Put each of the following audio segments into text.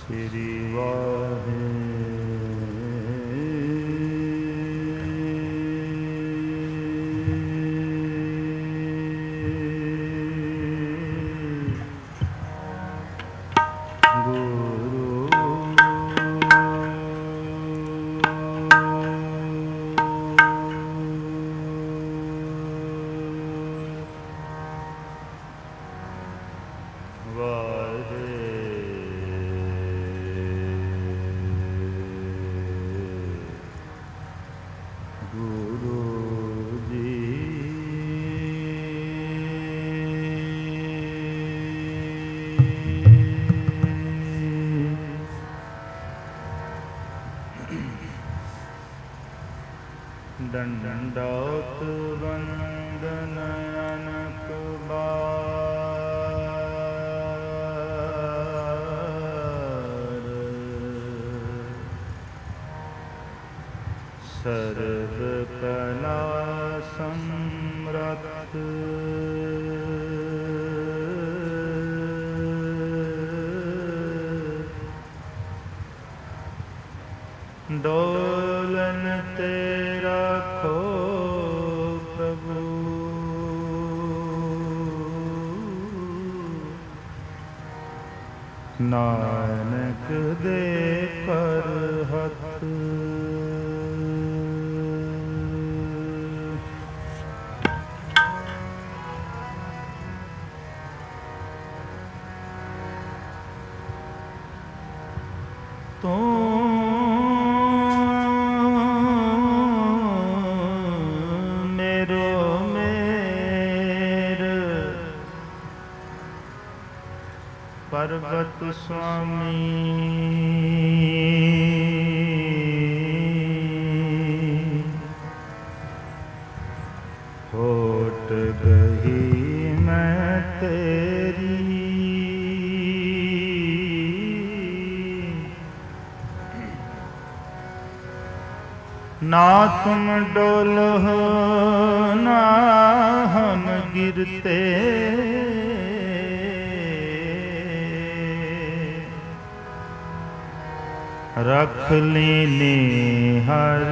ਸ੍ਰੀ ਵਾਹਿਗੁਰੂ। ਦੰਡੋਤ ਵੰਦਨ ਅਨਕ ਬਾਰ, ਸਰਬ ਕਲਾ ਸਮਰੱਥ, ਡੋਲਨ ਤੇ ਰੱਖੋ ਪ੍ਰਭੂ, ਨਾਨਕ ਦੇ ਕਰ ਹੱਥ। ਤੂੰ ਪਰਬਤ ਸੁਆਮੀ, ਹੋਟ ਗਈ ਮੈਂ ਤੇਰੀ, ਨਾ ਤੁਮ ਡੋਲਹੁ ਨਾ ਹਮ ਗਿਰਤੇ, रख लीनी हर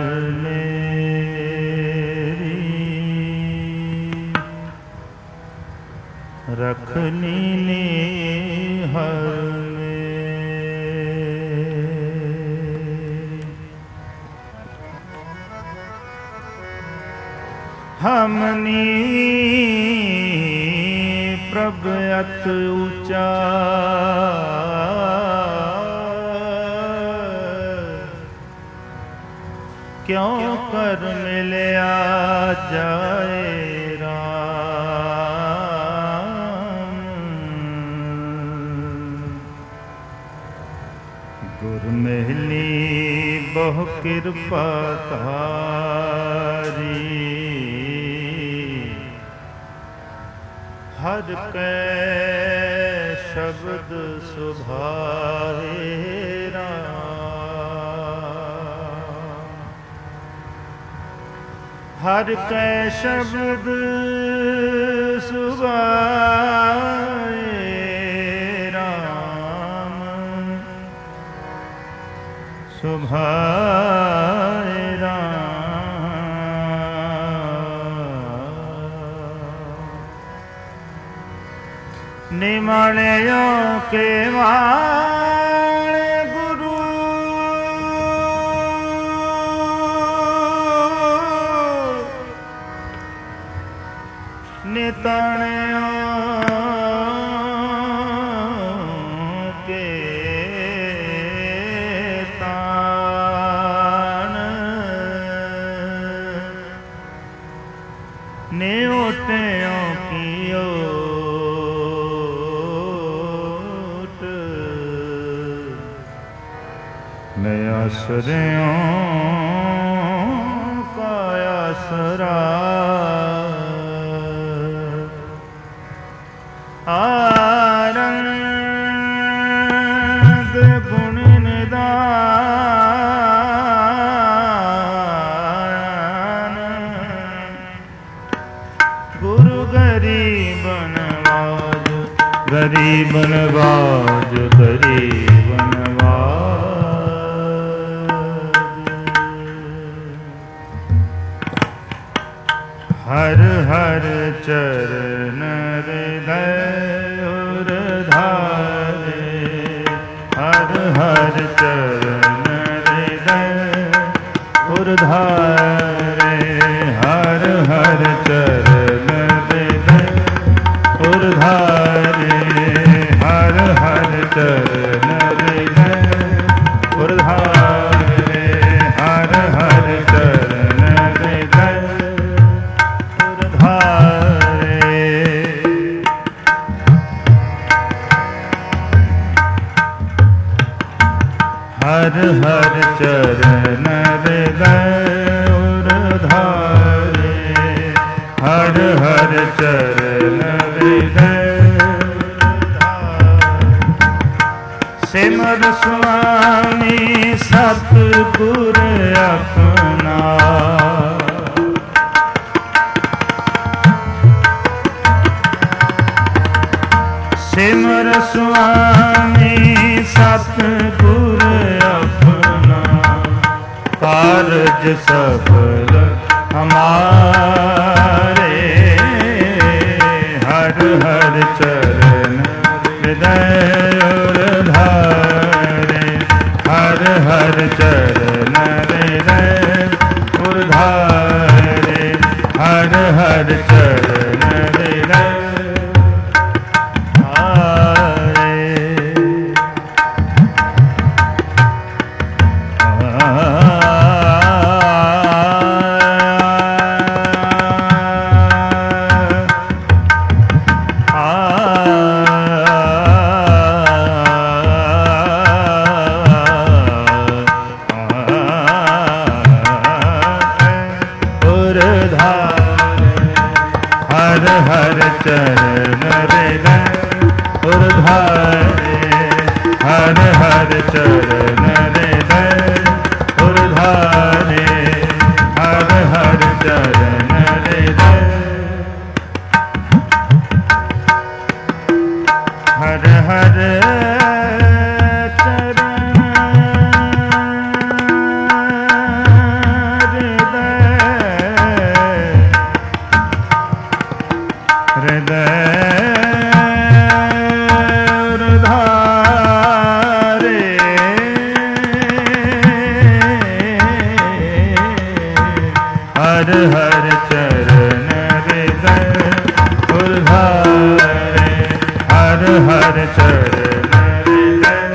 मेरी, रख लीनी हर मेरी। हमनी प्रभ अत ऊंचा, क्यों कर मिलया जाए राम, गुर महली बहु कृपा तारी, हर कै शब्द सुभाए राम, हर कै शब्द सुभाए राम, सुभाए राम। निमणियों के वाले गुरु, नितणियों के तान, न्योटियों की ओट, मैं आसरियों का आसरा, आनंद गुण निदान, गुरु गरीब नवाज, गरीब नवाज, गरीब नवाज। हर हर चरण हृदय धारे, हर हर चरण हृदय धारे, हर हर चरण हृदय धारे, हर हर चरण हृदय धारे, हर हर चरण हृदय हर हर चरण हृदय धारे, हर हर चरण हृदय सिमर स्वामी सतगुर अपना, सिमर स्वामी सतगुर अपना, कारज सफल हमारे, हर हर चरण हृदय धारे, हर हर चरण हृदय धारे, हर हर चरण हृदय चरण हृदय धारे, हर हर चरण हृदय धारे, हर हर चरण हृदय, हर हर हर हर चरण हृदय धारे, हर हर चरण हृदय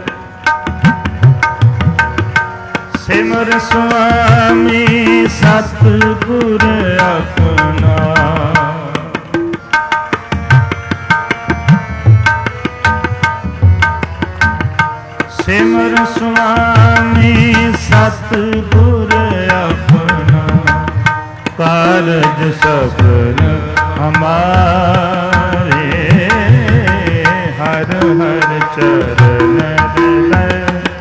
सिमर स्वामी सतगुर अपना, सिमर स्वामी सतगुर अपना, कारज सफल हमारे, हर हर चरण हृदय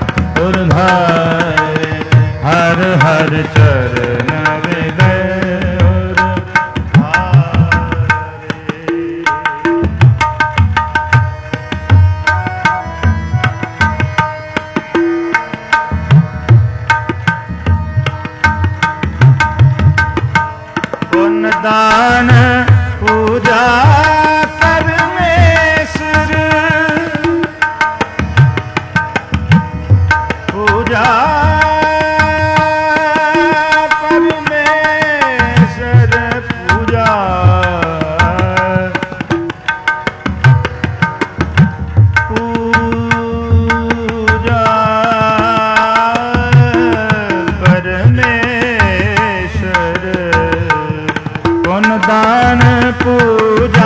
धारे, हर हर चरण हृदय दान पूजा परमेश्वर, पूजा परमेश्वर, पूजा पूजा परमेश्वर, दान पूजा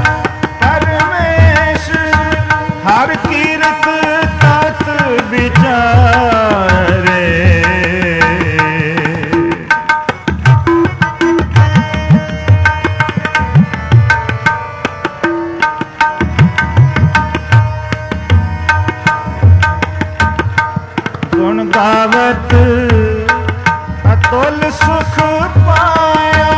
परमेश्वर, हर कीर्त तत विचारे, गुण गावत अतुल सुख पाया,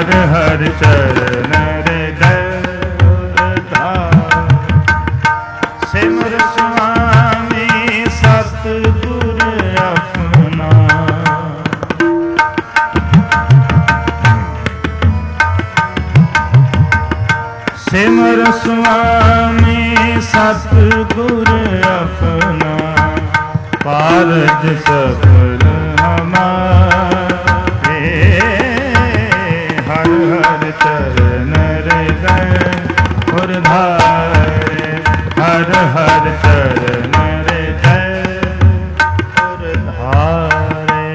हर हर चरण हृदय सिमर स्वामी सतगुर अपना। सिमर स्वामी सतगुर अपना कारज सफल हमारे। हर हर चरण हृदय उर्धारे हर हर चरण हृदय उर्धारे।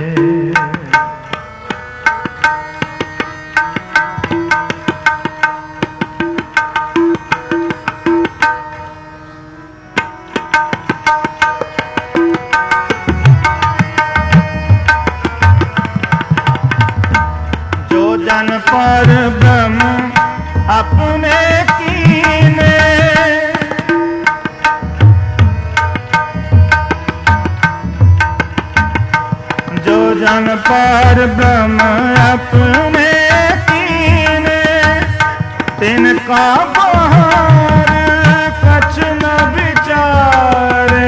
जन पर ब्रह्म अपने कीने जो जन पर ब्रह्म अपने कीने तिनका बाहर कछ न विचारे।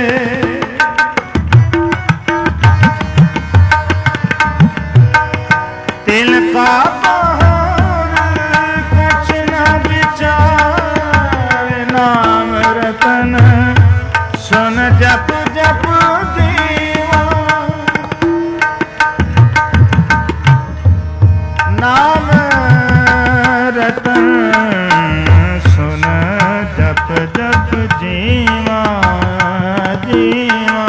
तिनका बाहर कछ न विचारे। नाम रतन सुन जप जप जीवा। नाम रतन सुन जप जप जीवा जीवा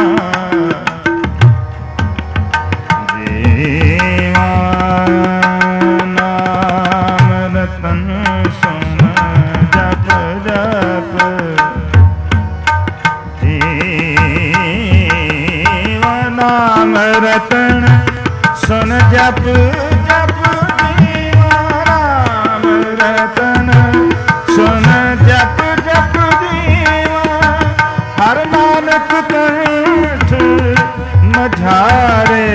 जीवा। सुन जप जप जीवा। नाम रतन सुन जप जप जीवा। नाम रतन सुन जप जप जीवा। हर नानक कंठ मझारे।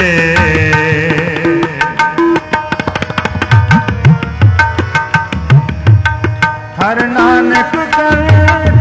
हर नानक कंठ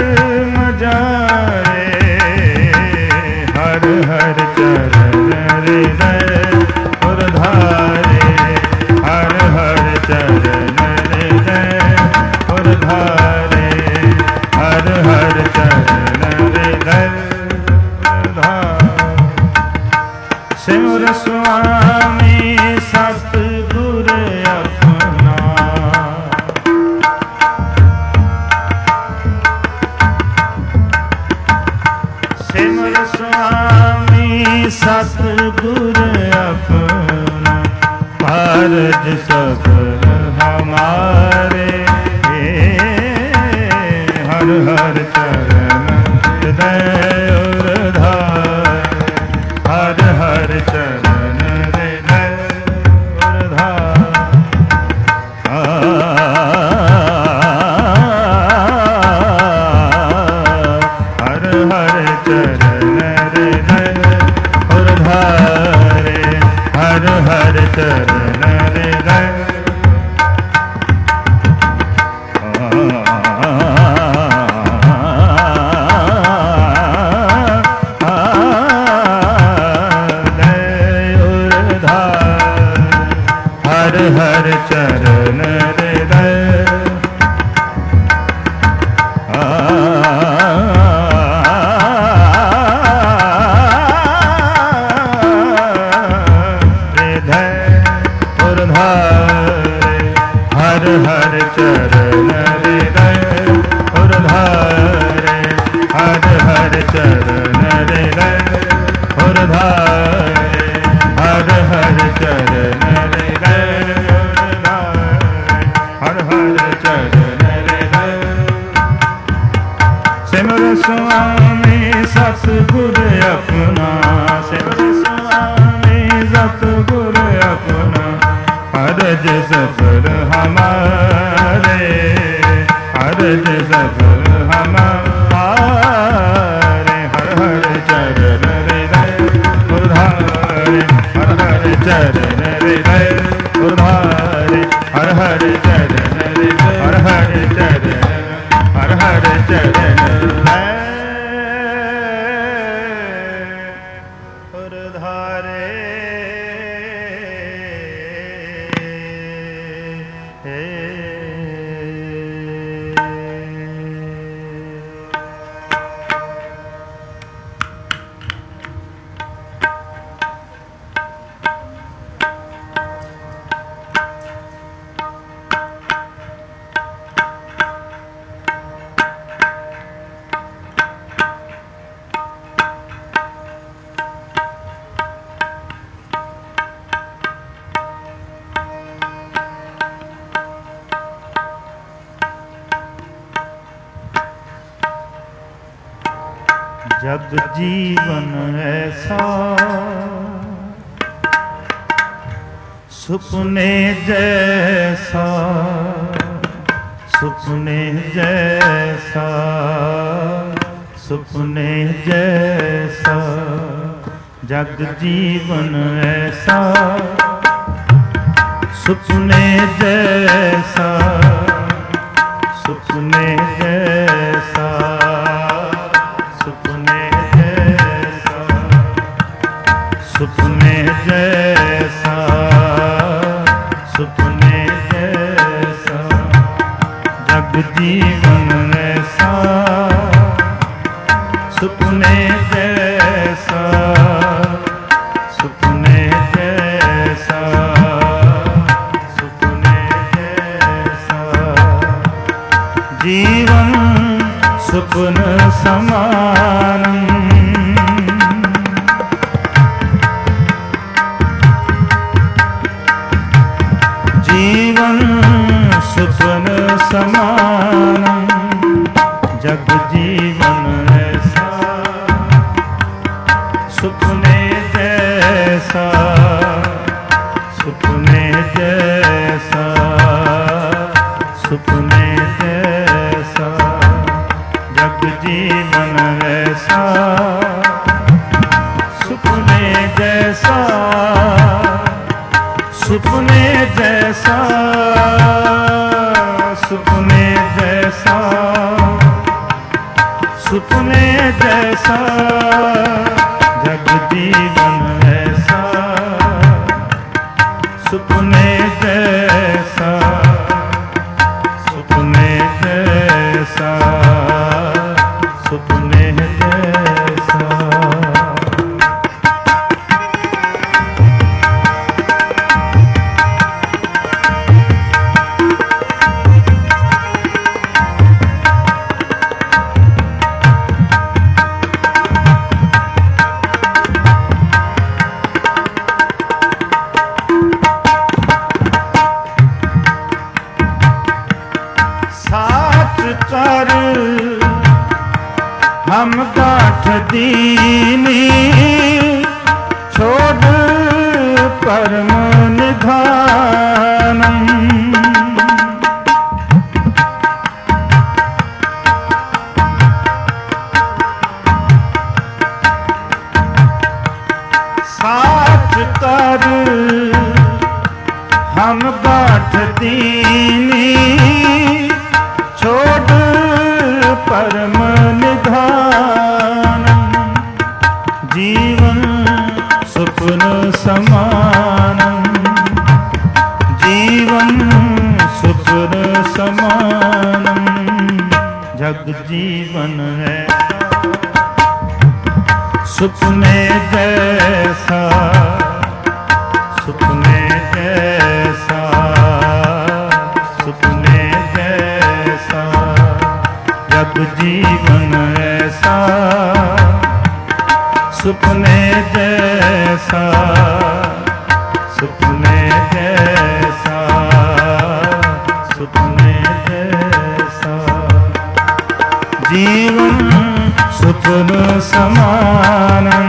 मझारे। हर हर चरण हृदय उर्धारे। हर हर चरण हृदय उर्धारे। हर हर चरण हृदय उर्धारे। सिमर स्वामी सतगुर अपना। सिमर स्वामी सतगुर अपना कारज सफल हमारे। हर हर चरण हृदय उर्धारे। हर हर चरण हृदय उर्धारे। हर हर चरण हृदय उर्धारे। हर हर चरण हृदय हर हर चरण हृदय हर हर चरण हृदय उर्धारे। हर हर चरण हृदय उर्धारे। हर हर चरण हृदय उर्धारे। हर हर चरण हृदय। सिमर स्वामी सतगुर अपना। सिमर स्वामी सतगुर अपना कारज सफल हमारे। कारज सफल हमारे। हर हर चरण हृदय उर्धारे। हर हर चरण हृदय उधारे हर हर चरण रे हर हर चरण हर हर चरण उधारे जग जीवन ऐसा सुपने जैसा सुपने जैसा सुपने जैसा जग जीवन ऐसा सुपने जैसा सुपने जैसा सुपने जैसा सुपने जैसा जग जीवन ऐसा सुपने जैसा सुपने जैसा सुपने जैसा जीवन सुपन समानम जीवन सुपन समानम जग जीवन ऐसा सुपने जैसा सुपने जैसा सुपने जैसा जग जीवन ऐसा सुपने जैसा सुपने जैसा सुपने जैसा सुपने जैसा जग जीवन ऐसा सुपने जैसा सुपने जैसा सुपने जैसा कर हम गांठ दीनी छोड़ परम निधानम साथ कर हम गांठ दीनी छोड़ परम निधानम जीवन सुपन समानम जीवन सुपन समानम जग जीवन है सुपने जैसा सुपने जैसा सुपने जैसा जग जीवन ऐसा सुपने जैसा सुपने जैसा सुपने जैसा जीवन सुपन समानम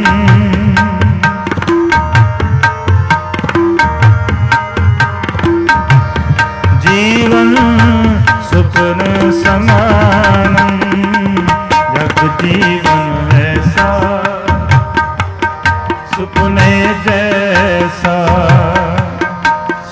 जीवन सुपन समानम जग जीवन ऐसा सुपने जैसा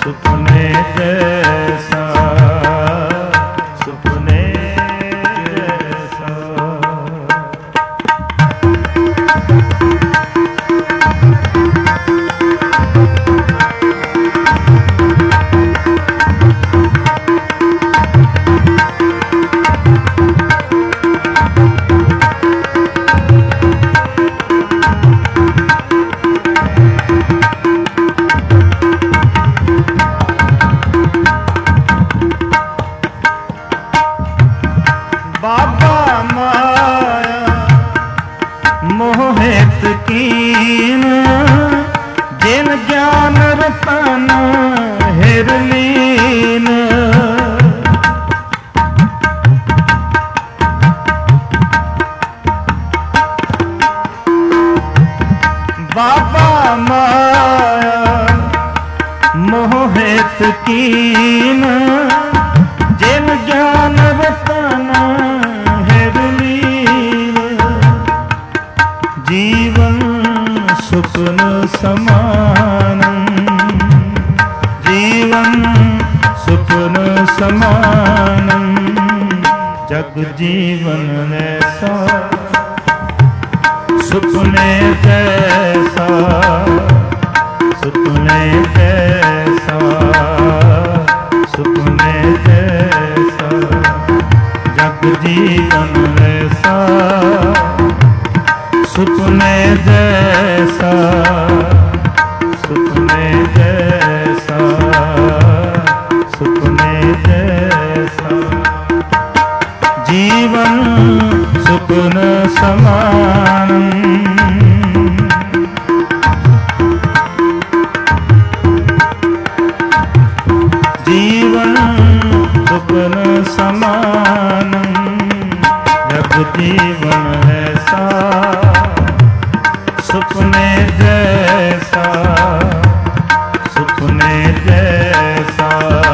मोह हेत कीन जिन ज्ञान रतन हेरलील जीवन सुपन समानम जीवन सुपन समानम जग जीवन ऐसा सुपने जैसा सुपने जैसा सुपने जैसा जग जीवन ऐसा सुपने जैसा सुपने जैसा सुपने जैसा जीवन सुपन समानम जीवन सुपन समानम जग जीवन ऐसा सुपने जैसा सुपने जैसा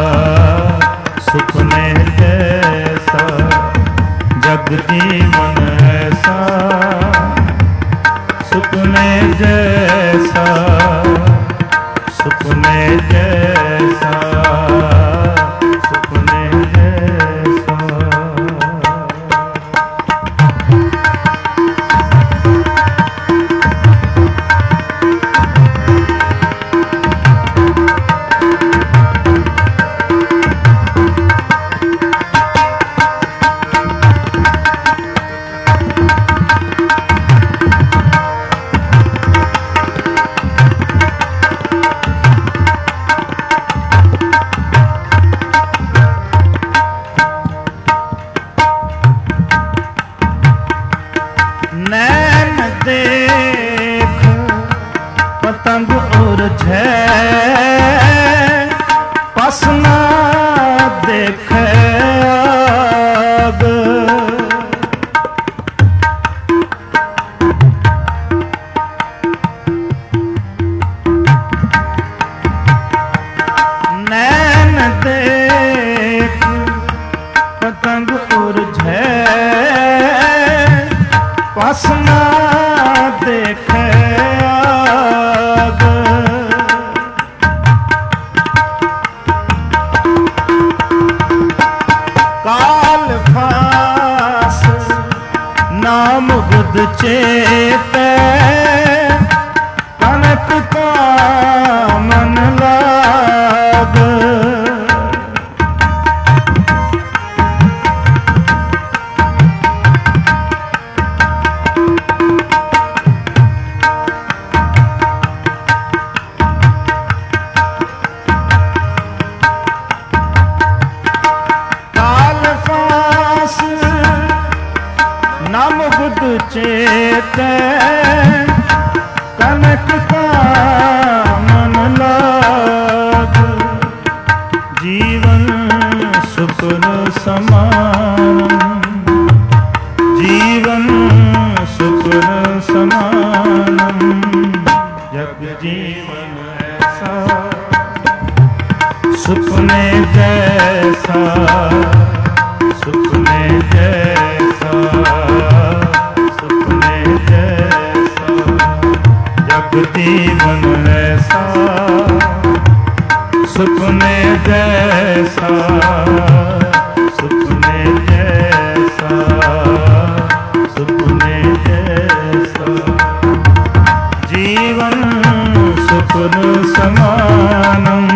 सुपने जैसा जग जीवन ऐसा सुपने जैसा सुपने जैसा सुपने जैसा नैन देख पतंग उड़झै पसना देख आग नैन देख पतंग उड़झै पसना देख आग काल फास नाम बुध चेत कनक का मन लाग नाम बुध चेत कनक का मन लाग जीवन सुपन समानम जीवन सुपन समानम जग जीवन ऐसा सुपने जैसा सुपने जैसा सुपने जैसा जग जीवन ऐसा सुपने जैसा सुपने जैसा सुपने जैसा जीवन सुपन समानम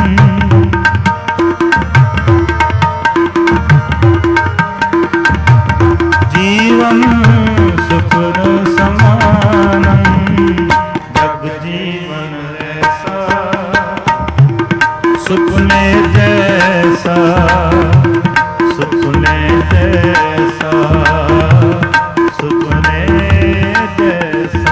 जीवन सुपन समानम जग जीवन ऐसा सुपने जैसा सुपने जैसा सुपने जैसा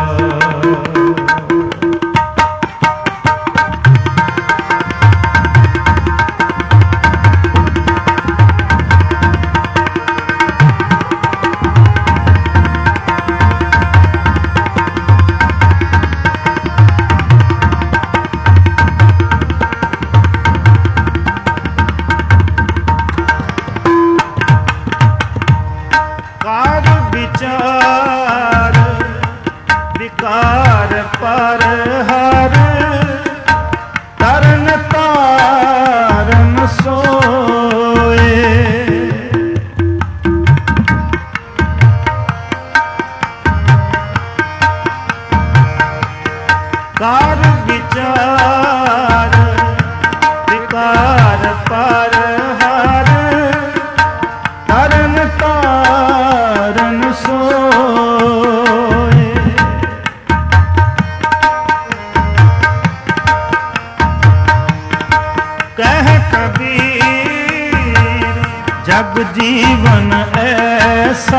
ਜਗ ਜੀਵਨ ਐਸਾ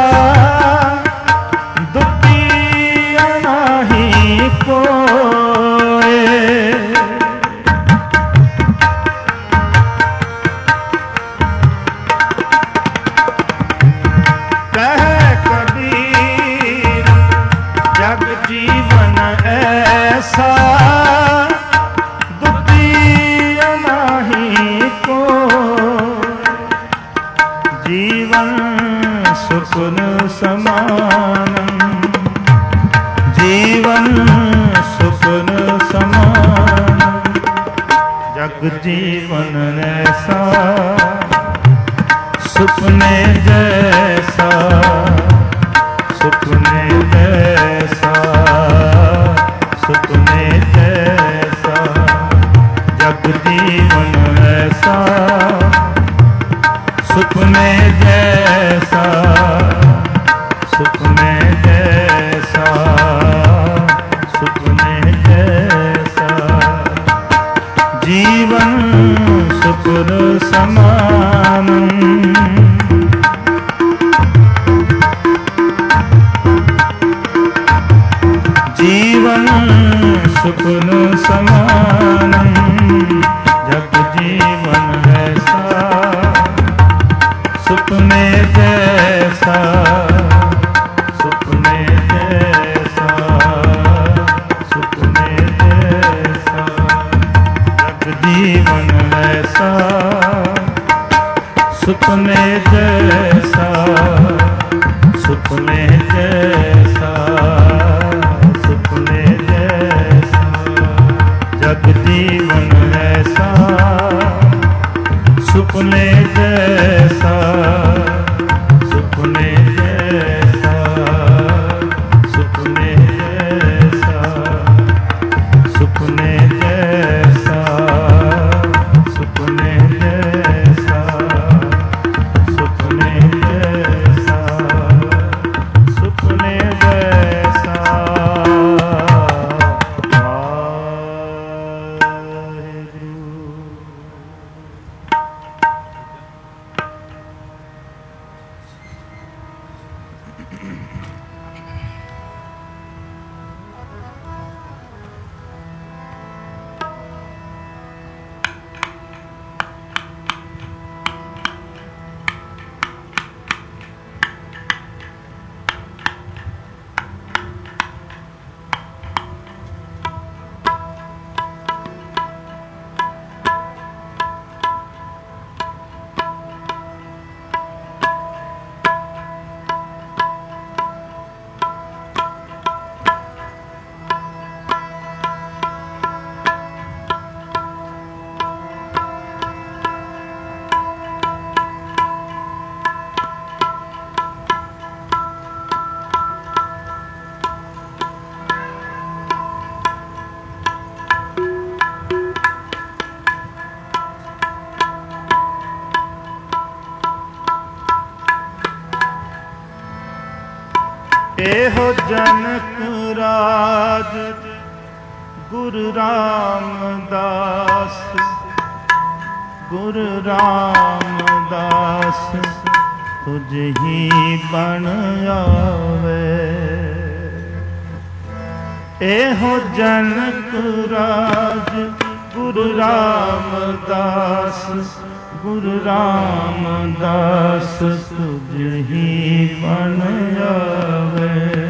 ਦੁਖੀਆ ਨਾਹੀ ਕੋਏ। ਕਹੈ ਕਬੀਰ ਜਗ ਜੀਵਨ ਐਸਾ ਦੁਖੀਆ ਨਾਹੀ ਕੋਏ। ਜੀਵਨ ਸੁਖਨ ਸਮਾਨੰ ਜੀਵਨ ਸੁਖਨ ਸਮਾਨੰ ਜਗ ਜੀਵਨ ਐਸਾ ਸੁਪਨੇ ਜੈਸਾ ਸੁਪਨੇ ਜੈਸਾ ਸੁਪਨੇ ਜੈਸਾ ਜਗ ਜੀਵਨ ਐਸਾ ਸੁਪਨੇ ਜੈਸਾ ਸੁਪਨੇ ਜੈਸਾ ਸੁਪਨੇ ਜੈਸਾ ਜੀਵਨ ਸੁਪਨ ਸਮਾਨ। ਜੀਵਨ ਸੁਪਨ ਸਮਾਨ ਜਗ ਜੀਵਨ ਐਸਾ ਸੁਪਨੇ ਜੈਸਾ ਸੁਪਨੇ ਜੈਸਾ ਸੁਪਨੇ ਜੈਸਾ ਜਗ ਜੀਵਨ ਐਸਾ ਸੁਪਨੇ ਜੈਸਾ ਸੁਪਨੇ ਜੈਸਾ ਸੁਪਨੇ ਜੈਸਾ ਜਗ ਜੀਵਨ ਐਸਾ ਸੁਪਨੇ ਜੈਸਾ ਸੁਪਨੇ ਜੈਸਾ ਸੁਪਨੇ ਜੈਸਾ ਸੁਪਨੇ ਜੈਸਾ ਸੁਪਨੇ ਜੈਸਾ ਸੁਪਨੇ ਜੈਸਾ ਸੁਪਨੇ ਜੈਸਾ। ਇਹੋ ਜਨਕ ਰਾਜ ਗੁਰੂ ਰਾਮਦਾਸ ਗੁਰੂ ਰਾਮਦਾਸ ਤੁਝ ਹੀ ਬਣ ਆਵੇ। ਇਹੋ ਜਨਕ ਰਾਜ ਗੁਰੂ ਰਾਮਦਾਸ ਗੁਰੂ ਰਾਮਦਾਸ ਤੁਝ ਹੀ ਬਣ ਆਵੇ।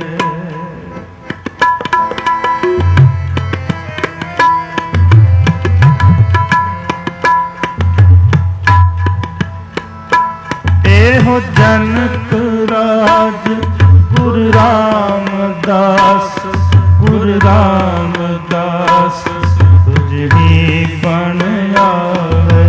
ਇਹੋ ਜਨਕ ਰਾਜ ਗੁਰੂ ਰਾਮਦਾਸ ਗੁਰੂ ਰਾਮਦਾਸ ਤੁਝ ਹੀ ਬਣ ਆਵੇ।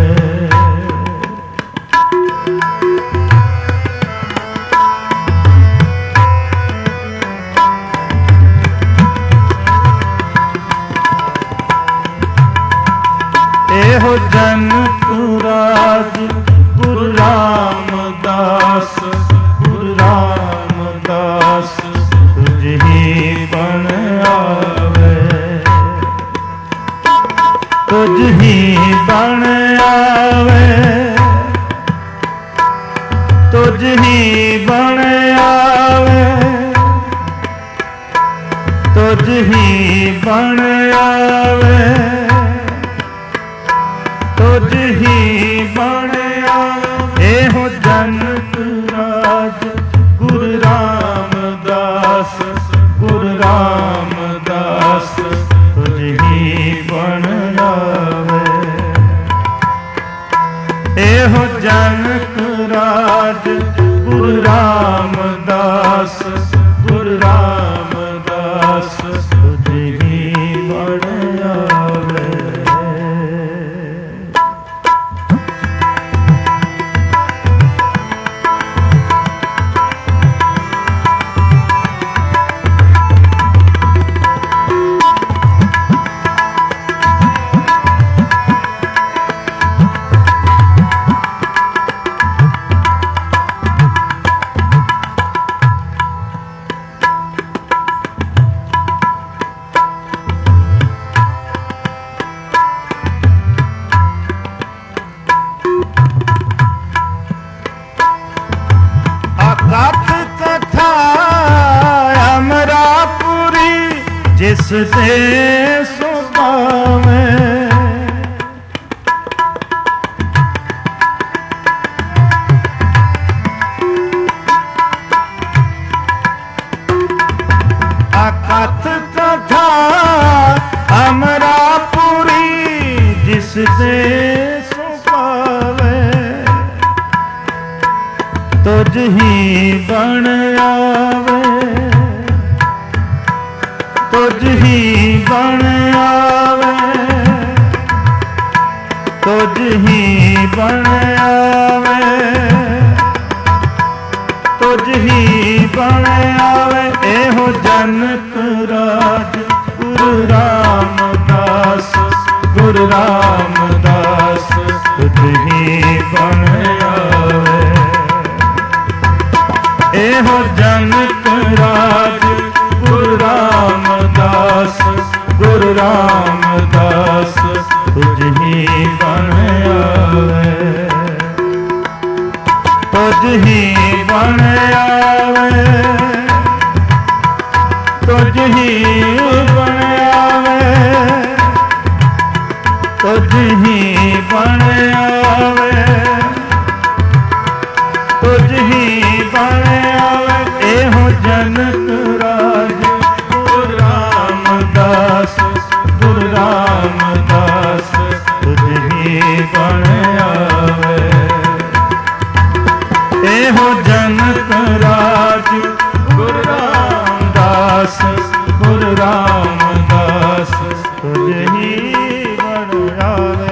ਇਹੋ ਜਨਕ ਰਾਜ ਗੁਰੂ ਰਾਮਦਾਸ ਗੁਰੂ ਰਾਮਦਾਸ ਤੁਝ ਹੀ ਬਣ ਆਵੇ। ਤੁਝ ਹੀ ਬਣ ਆਵੇ ਤੁਝ ਹੀ ਬਣਿਆ ਇਹੋ ਜਨਕ ਰਾਜ ਗੁਰੂ ਰਾਮਦਾਸ ਗੁਰੂ ਰਾਮਦਾਸ ਤੁਝ ਹੀ ਬਣਿਆ ਇਹੋ ਜਨਕ ਰਾਜ ਗੁਰੂ ਰਾਮਦਾਸ ਗੁਰੂ ਰਾਮਦਾਸ ਤੁਝ ਹੀ ਬਣਿਆ ਜਿਸ ਤੇ ਸੋ ਪਾਵੇਂ ਅਕਥ ਕਥਾ ਅਮਰਾਪੁਰੀ ਜਿਸ ਤੇ ਸੋ ਪਾਵੇ ਤੁਝ ਹੀ ਬਣ ਆਵੇ ਤੁਝ ਹੀ ਬਣ ਆਵੇ ਤੁਝ ਹੀ ਬਣ ਆਵੇ ਤੁਝ ਹੀ ਬਣ ਆਵੇ ਇਹੋ ਜਨਕ ਰਾਜ ਗੁਰੂ ਰਾਮਦਾਸ ਗੁਰੂ ਰਾਮਦਾਸ ਤੁਝ ਹੀ ਬਣ ਆਵੇ ਇਹੋ ਜਨਕ ਰਾਜ ਗੁਰੂ ਰਾਮਦਾਸ ਗੁਰੂ ਰਾਮਦਾਸ ਤੁਝ ਹੀ ਬਣ ਆਵੇ ਤੁਝ ਹੀ ਬਣ ਆਵੇ ਤੁਝ ਹੀ ਬਣ ਆਵੇ ਤੁਝ ਹੀ ਬਣ ਆਵੇ ਤੁਝ ਹੀ ਬਣ ਆਵੇ ਇਹੋ ਜਨਕ ਰਾਜ ਗੁਰੂ ਰਾਮਦਾਸ ਗੁਰੂ ਰਾਮਦਾਸ ਤੁਝ ਹੀ ਬਣ ਆਵੇ ਇਹੋ ਜਨਕ ਰਾਜ ਗੁਰੂ ਰਾਮਦਾਸ ਗੁਰੂ ਰਾਮਦਾਸ ਤੁਝ ਹੀ ਬਣ ਆਵੇ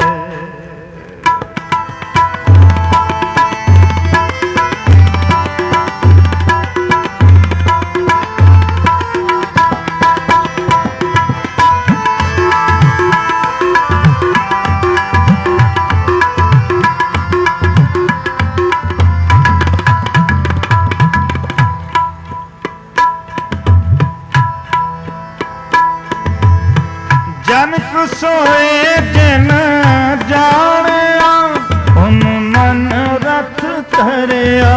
ਜਨਕ ਸੋਏ ਜਿਨ ਜਾਣਿਆ ਉਹਨੂੰ ਮਨ ਰਥ ਧਰਿਆ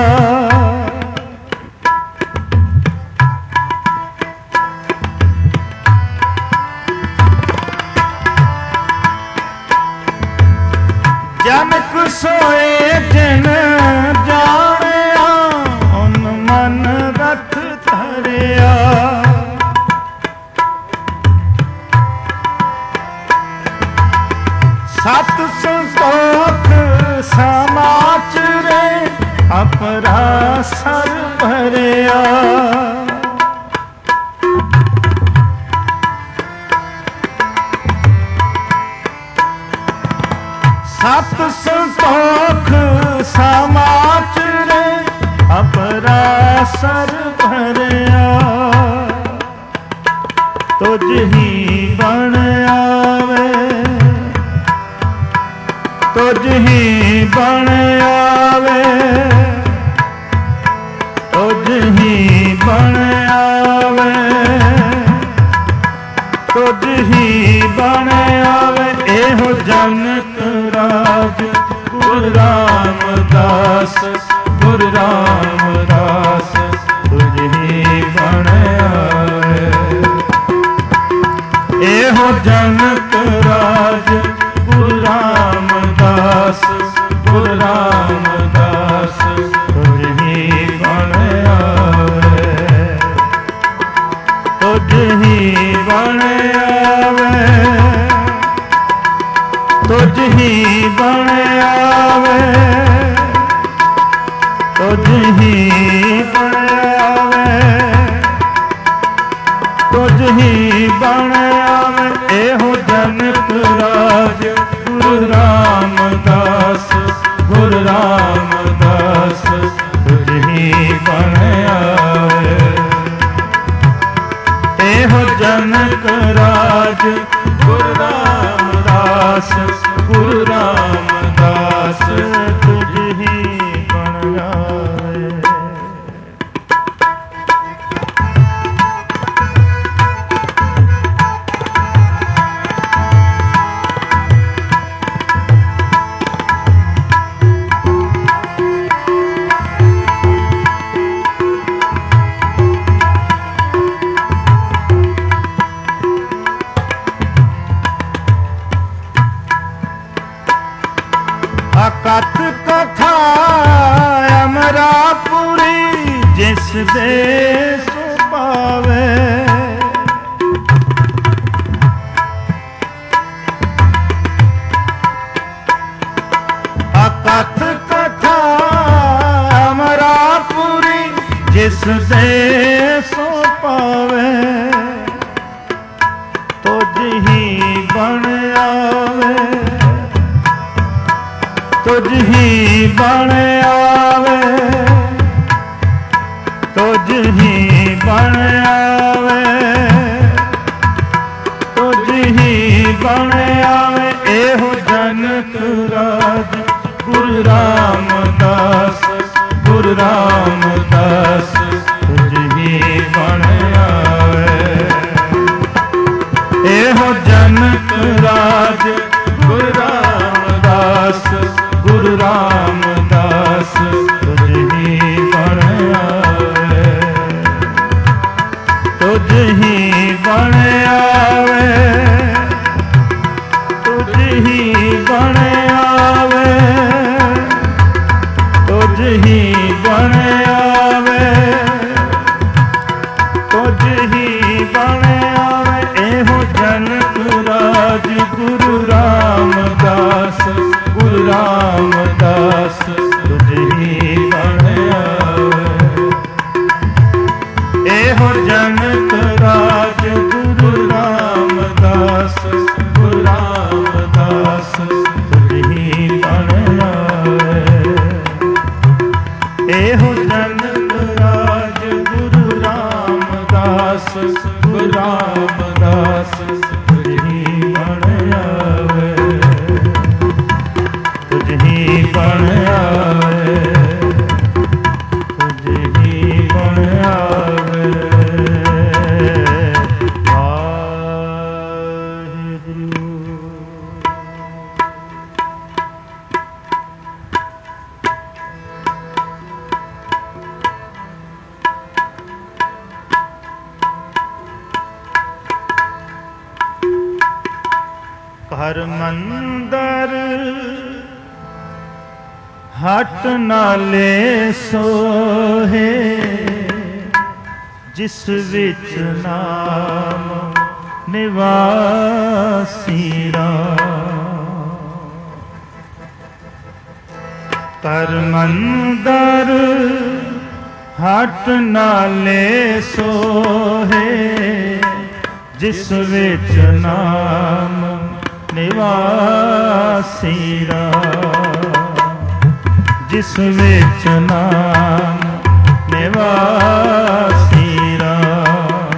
ਜਨਕ ਸੋਏ ਜਿਨ ਜਾਣਿਆ ਉਹਨੂੰ ਮਨ ਰਥ ਧਰਿਆ ਸਤ ਸੰਤੋਖ ਸਮਾਚਰੇ ਅਪਰਾ ਸਰ ਭਰਿਆ ਸਤ ਸੰਤੋਖ ਸਮਾਚਰੇ ਅਪਰਾ ਸਰ ਭਰਿਆ ਤੁਝ ਹੀ ਬਣ ਆਵੇ ਤੁਝ ਹੀ ਬਣ ਆਵੇ ਤੁਝ ਹੀ ਬਣ ਆਵੇ ਤੁਝ ਹੀ ਬਣ ਆਵੇ ਇਹੋ ਜਨਕ ਰਾਜ ਗੁਰੂ ਰਾਮਦਾਸ ਗੁਰੂ ਰਾਮਦਾਸ ਤੁਝ ਹੀ ਬਣ ਆਵੇ ਇਹੋ ਜਨਕ ਰਾਜ ਗੁਰੂ ਰਾਮ तुझ ही बण आवे, तुझ ही बण आवे, तुझ ही बण आवे। एहो जनक राज गुरु रामदास, गुरु रामदास तुझ ही बण आवे। एहो जनक राज गुरु रामदास, गुरु रामदास तुझ ही बण आवे। अकथ कथा अमरापुरी, जिस देश पावे। अकथ कथा अमरापुरी, जिस देश पावे। तुझ ही बण आवे, तुझ ही बण आवे, तुझ ही बण आवे, तुझ ही बण आवे। एहो जनक राज गुरु रामदास, गुरु रामदास तुझ ही बण आवे। एहो जनक राज गुरु रामदास, गुरु रामदास तुझ ही बण आवे, तुझ ही बण आवे, तुझ ही बण आवे, तुझ ही बण आवे, तुझ ही बण आवे। एहो जनक राज गुरु रामदास, गुरु रामदास तुझ ही बण आवे। एहो जनक राज गुरु रामदास, गुरु रामदास तुझ ही बण आवे। एहो जनक राज गुरु रामदास, गुरु रामदास तुझ ही बण आवे, तुझ ही बण आवे, तुझ ही बण आवे। वाहिगुरु। हर मंदर हट नाले सोहे, जिस विच नाम निवासी राम। कर मंदर हट नाले सोहे, जिस विच नाम निवासी राम, जिस विच नाम निवासी राम।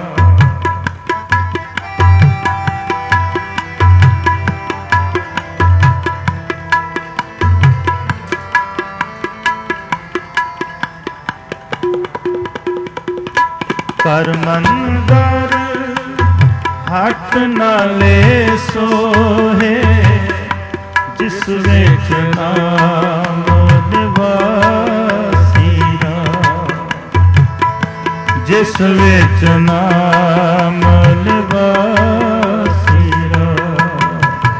कर मंदर हट नाले सोहे, जिस विच नाम निवासी राम, जिस विच नाम निवासी राम।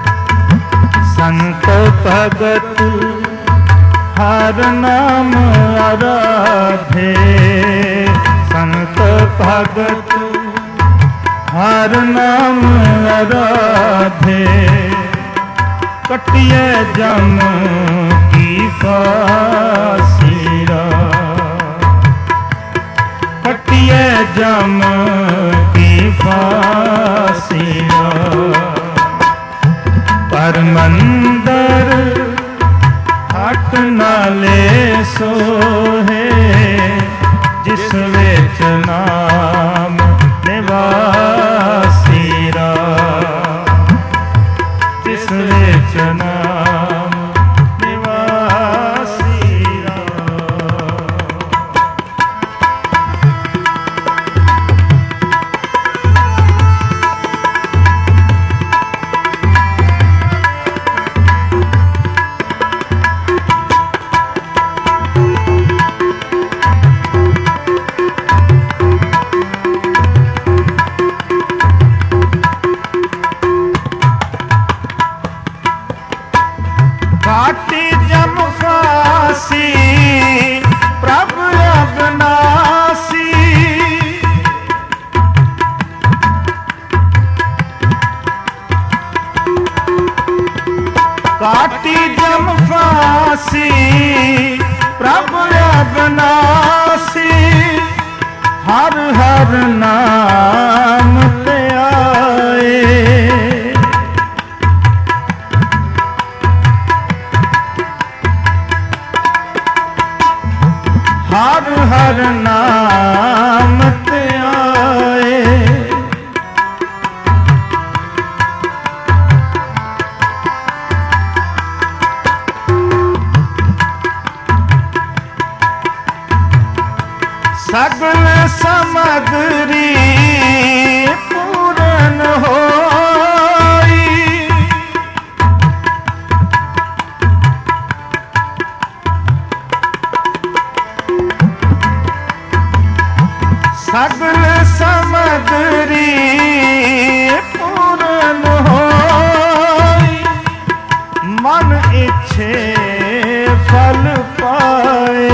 संत भगत हर नाम आराधे, संत भगत हर नाम आराधे। कटिए जम की फांसीरा, कटिए जम की फांसीरा। पर मंदर हट ना ले सोहे, जिस विच नाम निवासीरा, जिस विच नाम निवासीरा। काटी जम फांसी प्रभु अविनाशी, काटी जम फांसी प्रभु अविनाशी। हर हर नाम ते आए, हर हर नाम ते आए। सगल समग्री पूरन होई, सगल समग्री पूरन होई। मन इच्छे फल पाए,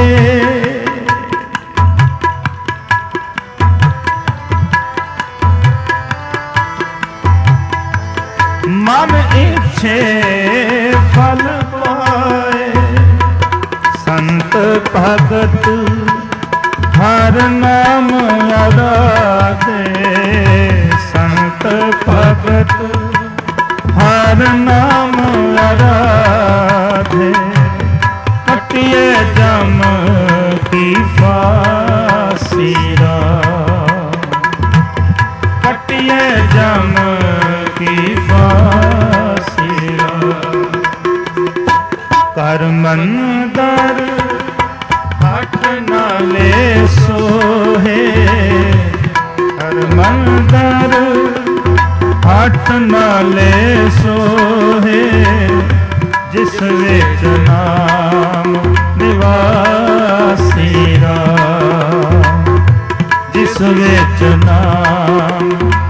मन इच्छे फल पाए। संत भगत हर नाम आराधे, संत भगत हर नाम आराधे। कटिए जम की फांसीरा, कटिए जम की फांसीरा। कर मंदर हट ना ले सोहे, कर मंदर हट ना ले सोहे। जिस विच नाम निवासीरा, जिस विच नाम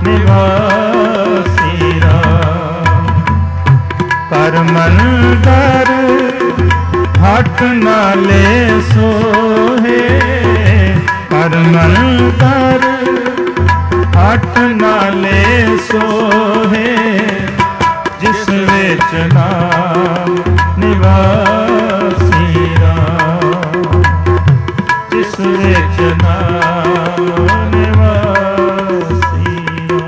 निवासीरा। कर मंदर हट ना ले सोहे, कर मंदर हट ना ले सोहे। जिस विच नाम निवासीरा, जिस विच नाम निवासीरा।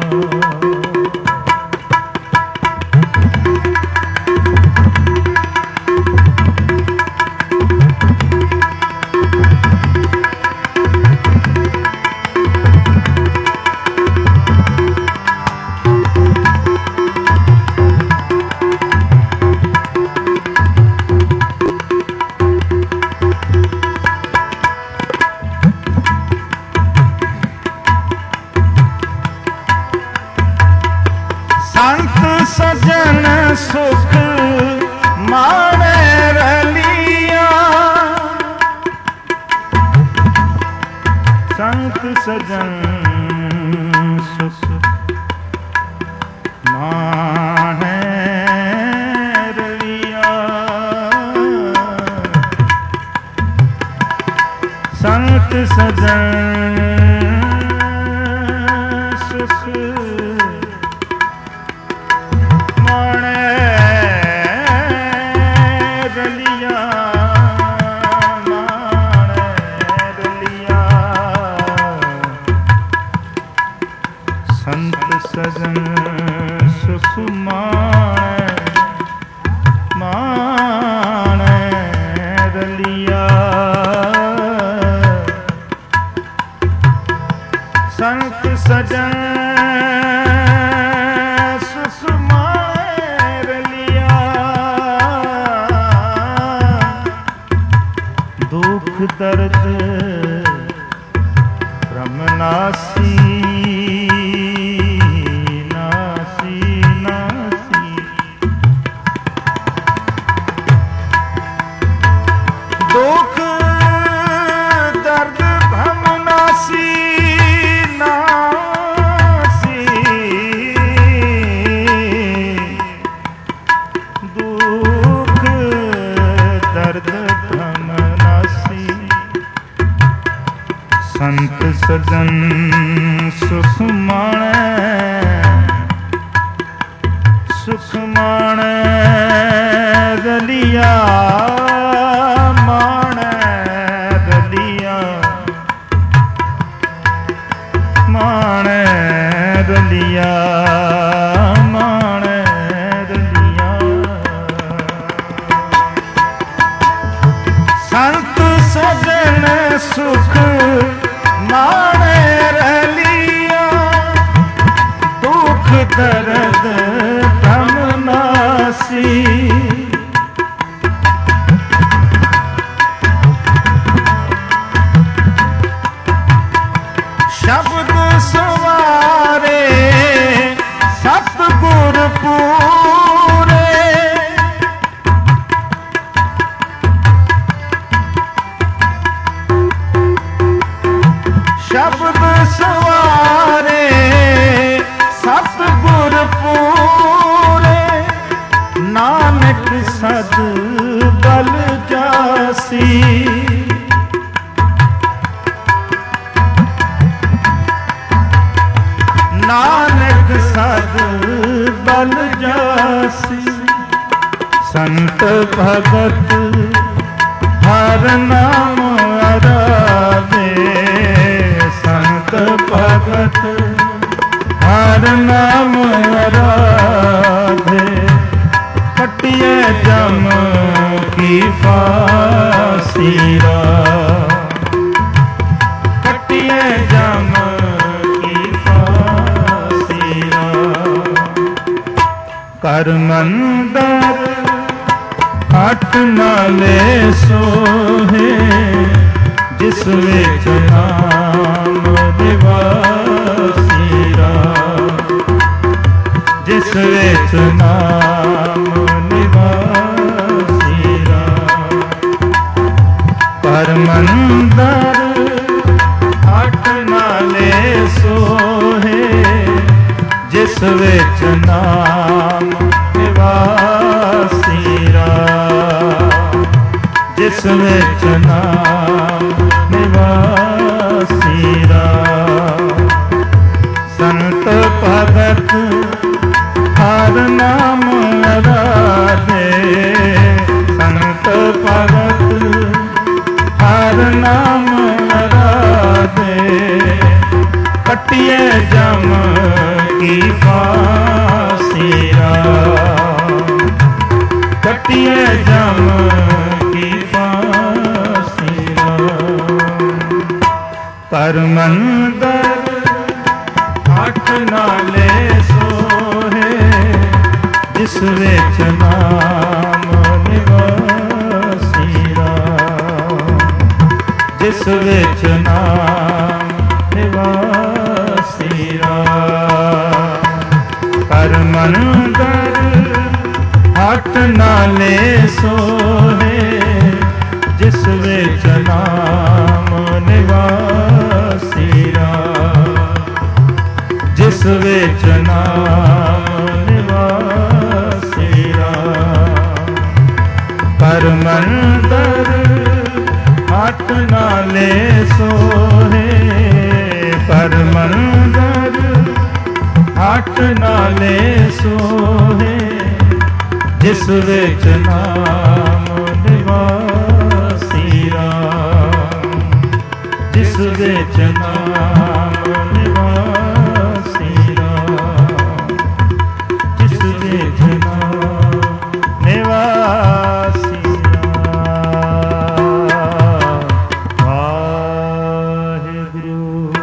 संत सजन सुख माने रलिया, संत सजन सुख माने रलिया। संत सजन सुख माने ਦਰਦ ਭ੍ਰਮ ਨਾਸੀ ਨਾਸੀ ਨਾਸੀ। ਦੁੱਖ ਦਰਦ ਭ੍ਰਮ ਨਾਸੀ ਨਾਸੀ। ਦੁੱਖ ਦਰਦ ਭ੍ਰਮ ਨਾਸੀ। ਸੰਤ ਸਜਨ ਸੁਖ ਮਾਣੈ ਸੁਖ ਮਾਣੈ ਰਲਿਆ ਮਾਣੈ ਰਲਿਆ ਮਾਣੈ ਰਲਿਆ ਮਾਣੈ ਰਲਿਆ। ਸੰਤ ਸਜਣ ਸੁਖ ਮਾਣੈ ਰਲਿਆ। ਦੁਖ ਦਰਦ ਭ੍ਰਮ ਨਾਸੀ। ਸ਼ਬਦ ਸਵਾਰੇ ਸਤਿਗੁਰ ਪੂਰੇ। ਸ਼ਬਦ ਸਵਾਰੇ ਸਤਿਗੁਰ ਪੂਰੇ। ਨਾਨਕ ਸਦ ਬਲ ਜਾਸੀ। ਨਾਨਕ ਸਦ ਬਲ ਜਾਸੀ। ਸੰਤ ਭਗਤ ਹਰ ਨਾਮ ਆਰਾਧੇ। ਸੰਤ ਭਗਤ ਹਰ ਨਾਮ ਆਰਾਧੇ। ਕੱਟਿਐ ਜਮ ਕੀ ਫਾਂਸੀ ਰਾਹ। ਕੱਟਿਐ ਜਮ ਕੀ ਫਾਂਸੀ ਰਾਹ। ਕਰ ਮੰਦਰ ਹਟ ਨਾਲੇ ਸੋਹੇ। ਜਿਸ ਵਿੱਚ ਨਾਮ ਨਿਵਾਸੀ ਰਾਹ। ਜਿਸ ਵਿੱਚ ਨਾਮ ਨਿਵਾਸੀ ਰਾਹ। ਪਰ ਮੰਦਰ ਹਟ ਨਾਲੇ ਸੋਹੇ। ਜਿਸ ਵਿੱਚ ਨਾਮ ਨਿਵਾਸੀ ਰਾਹ। ਜਿਸ ਵਿੱਚ ਨਾਮ ਨਿਵਾਸੀ ਰਾਹ। ਸੰਤ ਭਗਤ ਹਰ ਨਾਮ ਆਰਾਧੇ। ਸੰਤ ਭਗਤ ਹਰ ਨਾਮ ਆਰਾਧੇ। ਕੱਟਿਐ ਜਮ ਕੀ ਫਾਂਸੀ ਰਾਹ। ਕੱਟਿਐ ਜਮ ਕੀ ਫਾਂਸੀ ਰਾਹ। ਪਰ ਮੰਦਰ ਹਟ ਨਾਲੇ ਸੋਹੇ। ਜਿਸ ਵਿੱਚ ਨਾਮ ਨਿਵਾਸੀ ਰਾਹ। ਜਿਸ ਵਿੱਚ ਨਾਮ ਨਿਵਾਸੀ ਰਾਹ। ਪਰ ਮੰਦਰ ਹਟ ਨਾਲੇ ਸੋਹੇ। ਜਿਸ ਵਿੱਚ ਨਾਮ ਨਿਵਾਸੀ ਰਾਹ। ਜਿਸ ਵਿੱਚ ਨਾਮ ਨਿਵਾਸੀ ਰਾਹ। ਪਰ ਮੰਦਰ ਹਟ ਨਾਲੇ ਸੋਹੇ। ਪਰ ਮੰਦਰ ਹਟ ਨਾਲੇ ਸੋਹੇ। ਜਿਸ ਵਿੱਚ ਨਾਮ ਨਿਵਾਸੀ ਰਾਹ। ਜਿਸ ਵਿੱਚ ਨਾਮ ਨਿਵਾਸੀ ਰਾਹ। ਜਿਸ ਵਿੱਚ ਨਾਮ ਨਿਵਾਸੀ ਰਾਹ। ਵਾਹਿਗੁਰੂ।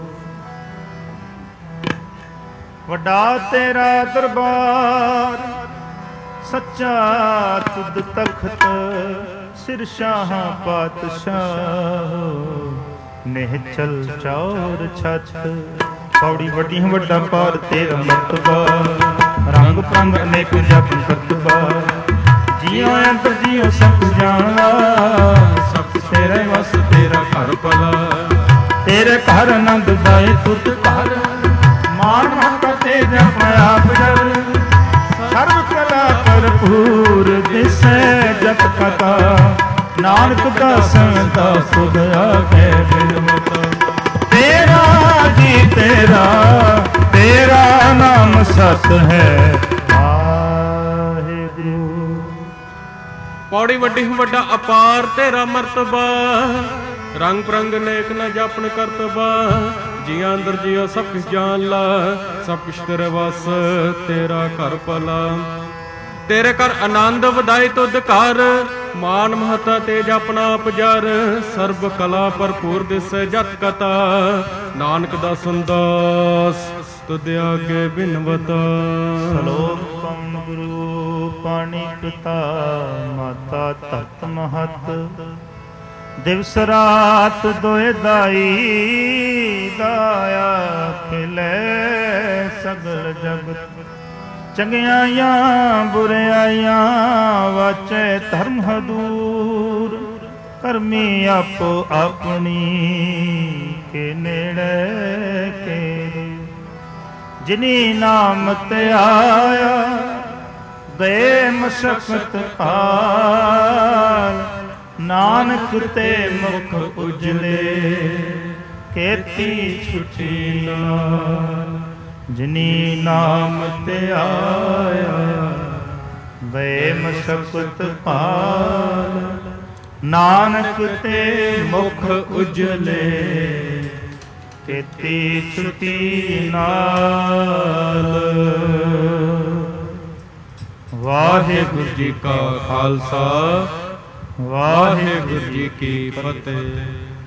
ਵੱਡਾ ਤੇਰਾ ਦਰਬਾਰ ਸੱਚਾ ਤੁਧ ਤਖਤ ਸਿਰ ਸ਼ਾਹਾਂ ਪਾਤਸ਼ਾਹ ਨਿਹਚਲ ਚੌਰ ਛੱਤ। ਪੌੜੀ ਵੱਡੀ ਵੱਡਾ ਪਾਰ ਤੇਰਾ ਮਰਤਬਾ, ਰੰਗ ਪ੍ਰੰਗ ਅਨੇਕ ਜਪ ਕਰਤਬਾ। ਜੀਉ ਅੰਤਰ ਜੀਉ ਸਭ ਜਾਣਾ, ਸਭ ਤੇਰੇ ਵਸ ਤੇਰਾ ਘਰ ਭਲਾ। ਤੇਰੇ ਘਰ ਆਨੰਦ ਦਾਏ ਤੁਧ ਘਰ, ਮਾਨ ਮਹਤਾ ਤੇਜ ਆਪਣੇ ਆਪ ਜਰ। ਸਰਬ ਕਲਾ ਭਰਪੂਰ ਦਿਸੈ ਜਤ ਕਥਾ, ਨਾਨਕ ਦਾਸਨ ਦਾ ਸੁਧ ਆਗੇ ਬਿਰਮਤਾ। ਤੇਰਾ ਜੀ ਤੇਰਾ, ਤੇਰਾ ਨਾਮ ਸਤ ਹੈ ਵਾਹਿਗੁਰੂ। ਪੌੜੀ ਵੱਡੀ ਵੱਡਾ ਅਪਾਰ ਤੇਰਾ ਮਰਤਬਾ, ਰੰਗ ਪ੍ਰੰਗ ਨੇਕ ਨ ਜਾਪਨ ਕਰਤਬਾ। ਜੀਆਂ ਅੰਦਰ ਜੀਓ ਸਭ ਕੁਛ ਜਾਣ ਲਾ, ਸਭ ਕੁਛ ਤੇਰੇ ਵਸ ਤੇਰਾ ਘਰ ਭਲਾ। ਤੇਰੇ ਘਰ ਆਨੰਦ ਵਧਾਈ ਤੁਧ ਘਰ, ਮਾਨ ਮਹਤਾ ਤੇਜ ਆਪਣਾ ਆਪ ਜਰ। ਸਰਬ ਕਲਾ ਭਰਪੂਰ ਦਿਸੈ ਜਤ ਕਥਾ, ਨਾਨਕ ਦਾ ਸੰਦਾਸ ਤੁਧ ਆਗੇ ਬਿਨਵਤਾ। ਸਲੋਕ ਪਵਨ ਗੁਰੂ ਪਾਣੀ ਪਿਤਾ, ਮਾਤਾ ਤਤ ਮਹਤ। ਦਿਵਸ ਰਾਤ ਦੋਇ ਦਾਈ, ਦਾਇਆ ਖਿਲੇ ਸਗਲ ਜਗਤ। ਚੰਗਿਆਈਆਂ ਬੁਰਿਆਈਆਂ ਵਾਚੈ ਧਰਮ ਹਦੂਰ। ਕਰਮੀ ਆਪੋ ਆਪਣੀ ਕੇ ਨੇੜੇ ਕੇ। ਜਿਨੀ ਨਾਮ ਤੇ ਆਇਆ ਗਏ ਮਸਕਤ ਪਾਲ। ਨਾਨਕ ਤੇ ਮੁਖ ਉਜਲੇ ਕੇਤੀ ਛੁਟੀ ਨਾਲ। ਜਿਨੀ ਨਾਮ ਤੇ ਆਇਆ ਗਏ ਮਸਕਤ ਪਾਲ। ਨਾਨਕ ਤੇ ਮੁਖ ਉਜਲੇ ਕੇਤੀ ਛੁਟੀ ਨਾਲ। ਵਾਹਿਗੁਰੂ ਜੀ ਕਾ ਖਾਲਸਾ, ਵਾਹਿਗੁਰੂ ਜੀ ਕੀ ਫਤਿਹ।